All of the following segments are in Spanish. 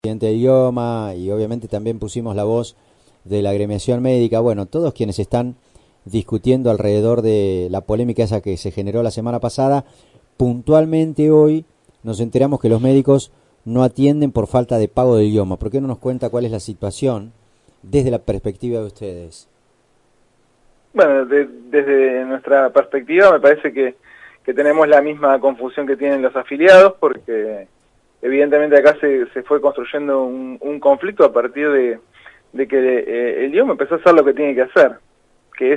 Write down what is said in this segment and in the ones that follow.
presidente de IOMA y obviamente también pusimos la voz de la agremiación médica, bueno, todos quienes están discutiendo alrededor de la polémica esa que se generó la semana pasada. Puntualmente hoy nos enteramos que los médicos no atienden por falta de pago del IOMA. ¿Por qué no nos cuenta cuál es la situación desde la perspectiva de ustedes? Bueno, desde nuestra perspectiva me parece que tenemos la misma confusión que tienen los afiliados, porque evidentemente acá se fue construyendo un conflicto a partir de que el IOMA empezó a hacer lo que tiene que hacer, que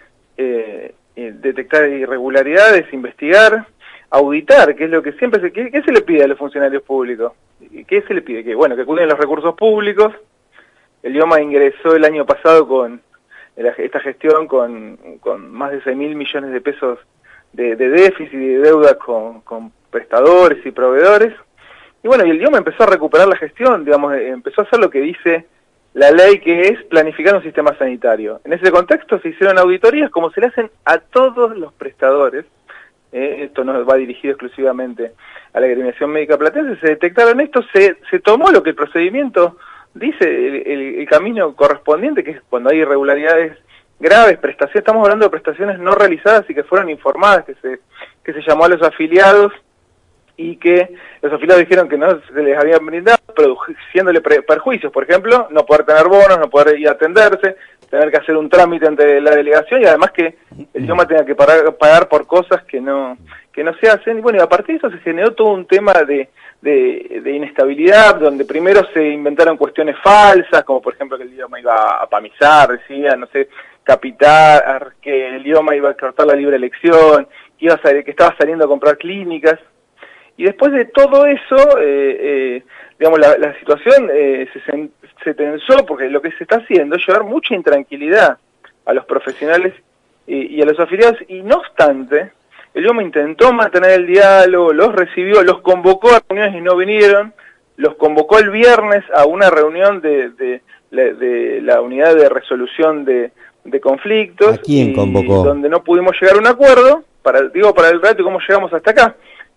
es detectar irregularidades, investigar, auditar, que es lo que siempre ¿qué se le pide a los funcionarios públicos? ¿Qué se le pide? Que cuiden los recursos públicos. El IOMA ingresó el año pasado con esta gestión con más de 6.000 millones de pesos de déficit y de deuda con prestadores y proveedores. Y bueno, y el IOMA empezó a recuperar la gestión, digamos, empezó a hacer lo que dice la ley, que es planificar un sistema sanitario. En ese contexto se hicieron auditorías como se le hacen a todos los prestadores. Esto no va dirigido exclusivamente a la agremiación médica platense. Se detectaron esto, se tomó lo que el procedimiento dice, el camino correspondiente, que es cuando hay irregularidades graves, prestaciones, estamos hablando de prestaciones no realizadas y que fueron informadas, que se llamó a los afiliados y que los afiliados dijeron que no se les habían brindado, produciéndole perjuicios, por ejemplo, no poder tener bonos, no poder ir a atenderse, tener que hacer un trámite ante la delegación y además que el IOMA tenga que pagar por cosas que no se hacen. Y bueno, y a partir de eso se generó todo un tema de inestabilidad, donde primero se inventaron cuestiones falsas, como por ejemplo que el IOMA iba a PAMIzar, decía, no sé, capitar, que el IOMA iba a cortar la libre elección, que estaba saliendo a comprar clínicas. Y después de todo eso, digamos, la situación se tensó, porque lo que se está haciendo es llevar mucha intranquilidad a los profesionales y a los afiliados, y no obstante, el IOMA intentó mantener el diálogo, los recibió, los convocó a reuniones y no vinieron, los convocó el viernes a una reunión de la unidad de resolución de conflictos. ¿A quién convocó? Donde no pudimos llegar a un acuerdo, para el relato de cómo llegamos hasta acá.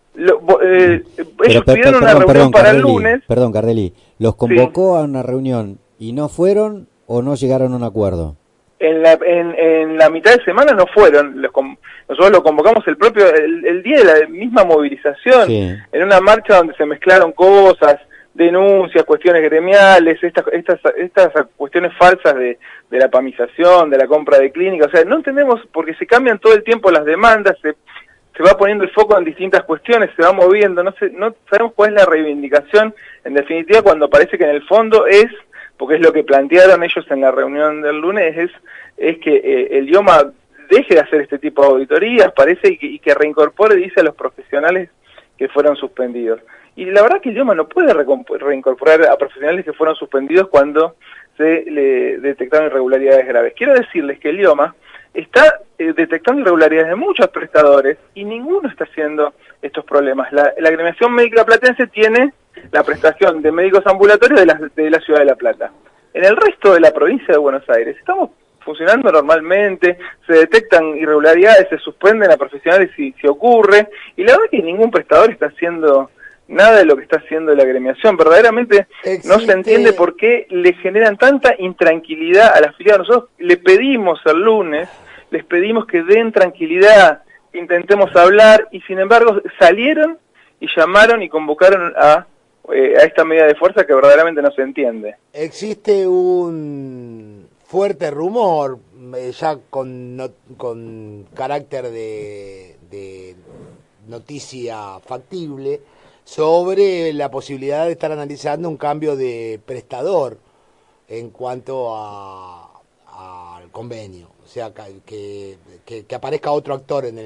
Ellos pidieron una reunión para el lunes. Perdón, Cardelli, ¿los convocó a una reunión y no fueron o no llegaron a un acuerdo? En la mitad de semana no fueron, nosotros lo convocamos el día de la misma movilización, sí, en una marcha donde se mezclaron cosas, denuncias, cuestiones gremiales, estas cuestiones falsas de la PAMización, de la compra de clínicas. O sea, no entendemos, porque se cambian todo el tiempo las demandas, se va poniendo el foco en distintas cuestiones, se va moviendo, no sabemos cuál es la reivindicación, en definitiva, cuando parece que en el fondo porque es lo que plantearon ellos en la reunión del lunes, es que el IOMA deje de hacer este tipo de auditorías, parece, y que reincorpore, dice, a los profesionales que fueron suspendidos. Y la verdad que el IOMA no puede reincorporar a profesionales que fueron suspendidos cuando se le detectaron irregularidades graves. Quiero decirles que el IOMA está detectando irregularidades de muchos prestadores y ninguno está haciendo estos problemas. La agremiación médica platense tiene la prestación de médicos ambulatorios de la ciudad de La Plata. En el resto de la provincia de Buenos Aires estamos funcionando normalmente, se detectan irregularidades, se suspenden a profesionales si ocurre, y la verdad es que ningún prestador está haciendo nada de lo que está haciendo la agremiación. Verdaderamente no se entiende por qué le generan tanta intranquilidad a la afiliada. Nosotros le pedimos el lunes, les pedimos que den tranquilidad, intentemos hablar, y sin embargo salieron y llamaron y convocaron a esta medida de fuerza que verdaderamente no se entiende. Existe un fuerte rumor, ya con carácter de noticia factible, sobre la posibilidad de estar analizando un cambio de prestador en cuanto al convenio, o sea, que aparezca otro actor en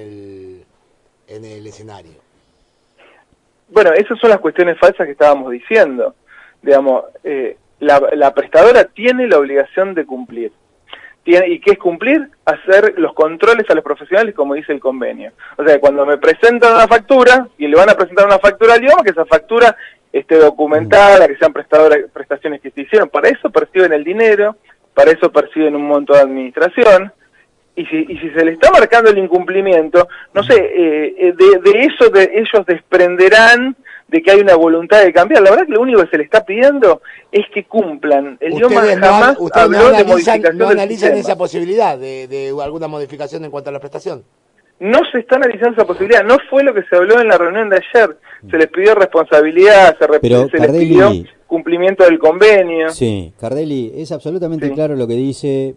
el escenario. Bueno, esas son las cuestiones falsas que estábamos diciendo. Digamos, la prestadora tiene la obligación de cumplir. ¿Y qué es cumplir? Hacer los controles a los profesionales, como dice el convenio. O sea, cuando me presentan una factura, y le van a presentar una factura al IOMA, que esa factura esté documentada, que sean prestaciones que se hicieron. Para eso perciben el dinero, para eso perciben un monto de administración. Y si se le está marcando el incumplimiento, no sé, de eso ellos desprenderán de que hay una voluntad de cambiar. La verdad que lo único que se le está pidiendo es que cumplan. El idioma jamás habló de modificación no del analizan sistema. esa posibilidad de alguna modificación en cuanto a la prestación. No se está analizando esa posibilidad, no fue lo que se habló en la reunión de ayer. Se les pidió responsabilidad, Pero, se Cardelli, les pidió cumplimiento del convenio. Sí, Cardelli, es absolutamente claro lo que dice,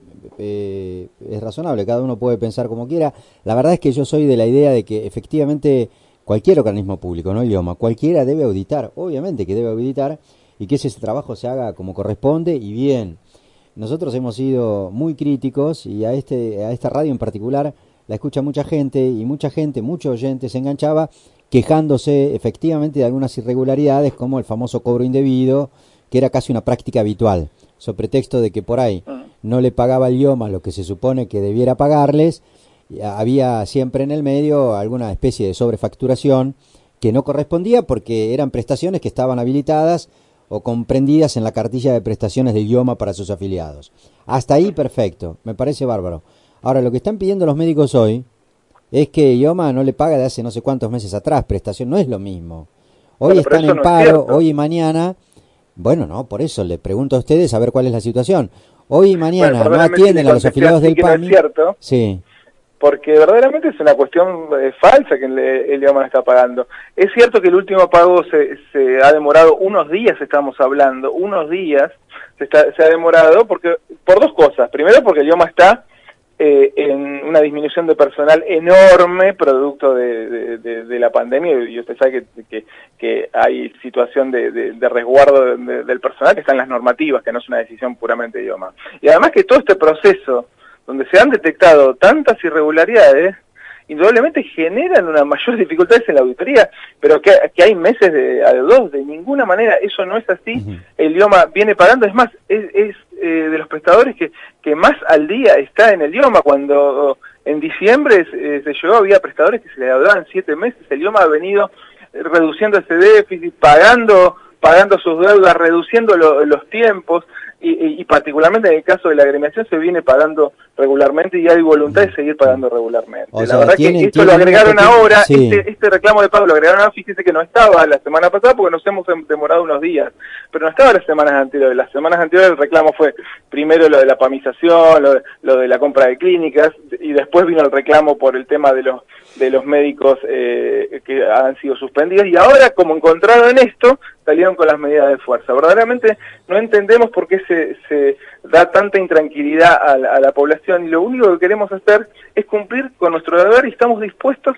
es razonable, cada uno puede pensar como quiera. La verdad es que yo soy de la idea de que efectivamente cualquier organismo público, no idioma, cualquiera debe auditar, obviamente que debe auditar, y que ese trabajo se haga como corresponde y bien. Nosotros hemos sido muy críticos y a esta radio en particular la escucha mucha gente, muchos oyentes se enganchaba quejándose efectivamente de algunas irregularidades como el famoso cobro indebido, que era casi una práctica habitual, sobre pretexto de que por ahí no le pagaba el IOMA lo que se supone que debiera pagarles, había siempre en el medio alguna especie de sobrefacturación que no correspondía porque eran prestaciones que estaban habilitadas o comprendidas en la cartilla de prestaciones del IOMA para sus afiliados. Hasta ahí perfecto, me parece bárbaro. Ahora, lo que están pidiendo los médicos hoy es que IOMA no le paga de hace no sé cuántos meses atrás, prestación, no es lo mismo. Hoy bueno, están en paro, hoy y mañana, bueno, no, por eso le pregunto a ustedes a ver cuál es la situación. Hoy y mañana no atienden a los afiliados del PAMI. No es cierto, sí. Porque verdaderamente es una cuestión falsa que el IOMA está pagando. Es cierto que el último pago se ha demorado unos días, estamos hablando, unos días se ha demorado porque por dos cosas. Primero porque el IOMA está en una disminución de personal enorme producto de la pandemia, y usted sabe que hay situación de resguardo del personal que está en las normativas, que no es una decisión puramente de IOMA. Y además que todo este proceso donde se han detectado tantas irregularidades, indudablemente generan una mayor dificultades en la auditoría, pero que hay meses de adeudos, de ninguna manera, eso no es así. El IOMA viene pagando, es más, es de los prestadores que más al día está en el IOMA. Cuando en diciembre se llegó, había prestadores que se le adeudaban 7 meses, el IOMA ha venido reduciendo ese déficit, pagando sus deudas, reduciendo los tiempos, y particularmente en el caso de la agremiación se viene pagando regularmente y hay voluntad de seguir pagando regularmente. O sea, la verdad que esto lo agregaron ahora, sí. este reclamo de pago lo agregaron ahora, fíjese que no estaba la semana pasada porque nos hemos demorado unos días, pero no estaba las semanas anteriores. Las semanas anteriores el reclamo fue primero lo de la PAMización, lo de la compra de clínicas, y después vino el reclamo por el tema de los médicos que han sido suspendidos, y ahora como encontraron esto, salieron con las medidas de fuerza. Verdaderamente no entendemos por qué se da tanta intranquilidad a la población, y lo único que queremos hacer es cumplir con nuestro deber, y estamos dispuestos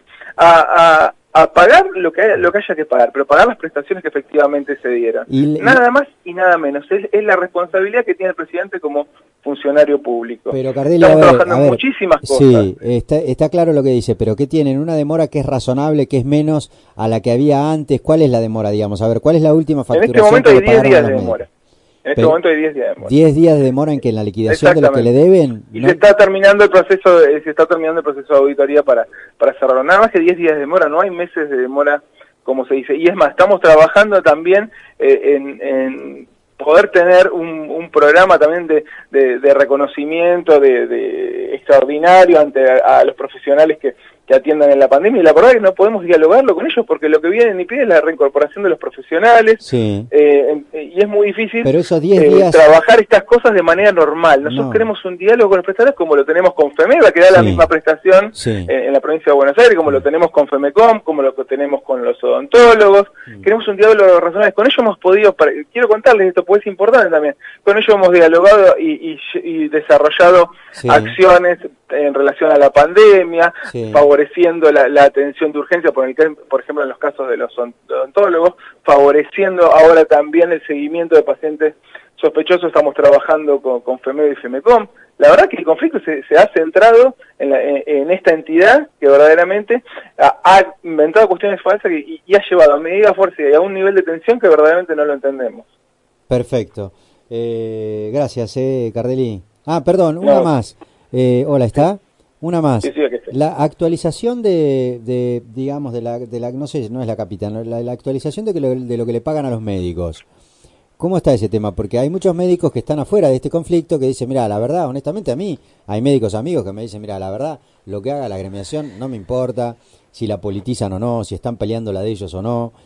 a pagar lo que haya que pagar, pero pagar las prestaciones que efectivamente se dieron. Nada más y nada menos. Es la responsabilidad que tiene el presidente como funcionario público. Pero Cardelli, estamos trabajando en muchísimas cosas. Sí, está claro lo que dice, pero ¿qué tienen? ¿Una demora que es razonable, que es menos a la que había antes? ¿Cuál es la demora, digamos? A ver, ¿cuál es la última facturación? En este momento hay 10 días de médicos? demora. En este momento hay 10 días de demora. 10 días de demora en que en la liquidación de lo que le deben. Y se está terminando el proceso de auditoría para cerrarlo. Nada más que 10 días de demora, no hay meses de demora, como se dice. Y es más, estamos trabajando también en poder tener un programa también de reconocimiento de extraordinario ante a los profesionales que atiendan en la pandemia, y la verdad es que no podemos dialogarlo con ellos porque lo que vienen y piden es la reincorporación de los profesionales, sí. Y es muy difícil. Pero esos 10 días... trabajar estas cosas de manera normal. Nosotros queremos un diálogo con los prestadores como lo tenemos con FEMEVA, que da la misma prestación en la provincia de Buenos Aires, como lo tenemos con FEMECOM, como lo tenemos con los odontólogos. Queremos un diálogo razonable. Con ellos hemos podido, quiero contarles esto porque es importante también, con ellos hemos dialogado y desarrollado acciones en relación a la pandemia, favoreciendo la atención de urgencia, por ejemplo en los casos de los odontólogos, favoreciendo ahora también el seguimiento de pacientes sospechosos. Estamos trabajando con FEMEVA y FEMECOM. La verdad que el conflicto se ha centrado en esta entidad que verdaderamente ha inventado cuestiones falsas y ha llevado a medidas fuertes y a un nivel de tensión que verdaderamente no lo entendemos. Perfecto. Gracias, Cardelli. Perdón, una más. Hola, ¿está? Una más. Sí, aquí estoy. La actualización digamos, de la no sé, no es la capital, la actualización de lo que le pagan a los médicos. ¿Cómo está ese tema? Porque hay muchos médicos que están afuera de este conflicto que dicen, mira, la verdad, honestamente a mí, hay médicos amigos que me dicen, mira, la verdad, lo que haga la agremiación no me importa, si la politizan o no, si están peleando la de ellos o no.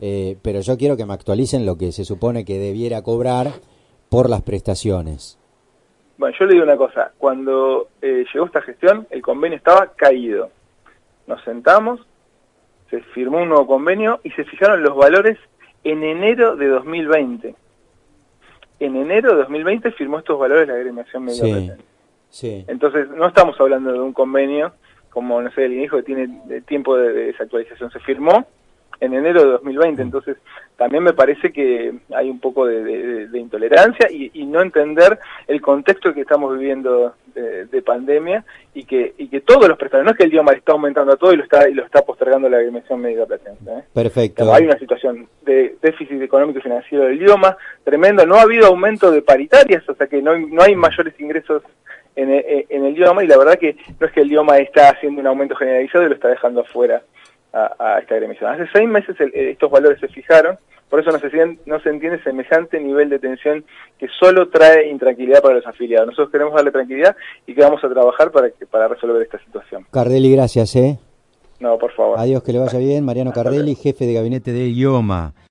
pero yo quiero que me actualicen lo que se supone que debiera cobrar por las prestaciones. Bueno, yo le digo una cosa, cuando llegó esta gestión, el convenio estaba caído. Nos sentamos, se firmó un nuevo convenio y se fijaron los valores en enero de 2020. En enero de 2020 firmó estos valores la agremiación médica presente. Sí. Entonces, no estamos hablando de un convenio, como, no sé, el dijo que tiene tiempo de desactualización. Se firmó en enero de 2020, entonces también me parece que hay un poco de intolerancia y no entender el contexto que estamos viviendo de pandemia y que todos los prestadores, no es que el IOMA está aumentando a todo y lo está postergando la agremiación médica presente. Perfecto. Pero hay una situación de déficit económico y financiero del IOMA tremendo, no ha habido aumento de paritarias, o sea que no hay mayores ingresos en el IOMA, y la verdad que no es que el IOMA está haciendo un aumento generalizado y lo está dejando afuera a esta agremiación. Hace 6 meses estos valores se fijaron, por eso no se entiende semejante nivel de tensión que solo trae intranquilidad para los afiliados. Nosotros queremos darle tranquilidad y que vamos a trabajar para resolver esta situación. Cardelli, gracias. No, por favor. Adiós, que le vaya bien. Mariano Cardelli, jefe de gabinete de IOMA.